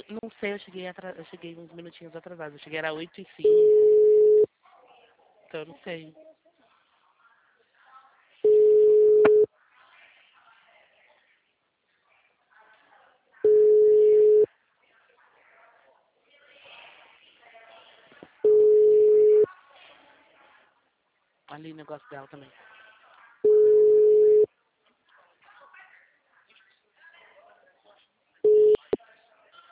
Não sei, eu cheguei uns minutinhos atrasada. Eu cheguei era 8h05. Então eu não sei. Ali o negócio dela também.